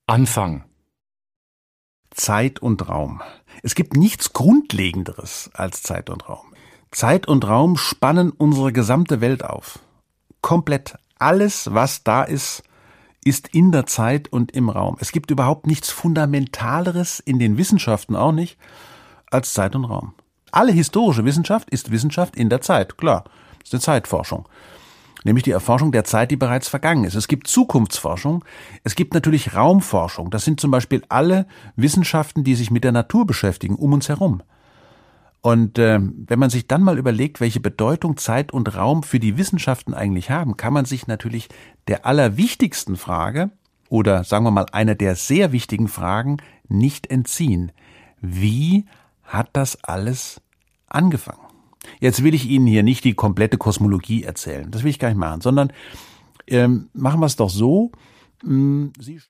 Anfang. Zeit und Raum. Es gibt nichts Grundlegenderes als Zeit und Raum. Zeit und Raum spannen unsere gesamte Welt auf. Komplett alles, was da ist, ist in der Zeit und im Raum. Es gibt überhaupt nichts Fundamentaleres, in den Wissenschaften auch nicht, als Zeit und Raum. Alle historische Wissenschaft ist Wissenschaft in der Zeit, klar. Das ist eine Zeitforschung. Nämlich die Erforschung der Zeit, die bereits vergangen ist. Es gibt Zukunftsforschung, es gibt natürlich Raumforschung. Das sind zum Beispiel alle Wissenschaften, die sich mit der Natur beschäftigen, um uns herum. Und wenn man sich dann mal überlegt, welche Bedeutung Zeit und Raum für die Wissenschaften eigentlich haben, kann man sich natürlich der allerwichtigsten Frage oder sagen wir mal einer der sehr wichtigen Fragen nicht entziehen. Wie hat das alles angefangen? Jetzt will ich Ihnen hier nicht die komplette Kosmologie erzählen, das will ich gar nicht machen, sondern machen wir es doch so, Sie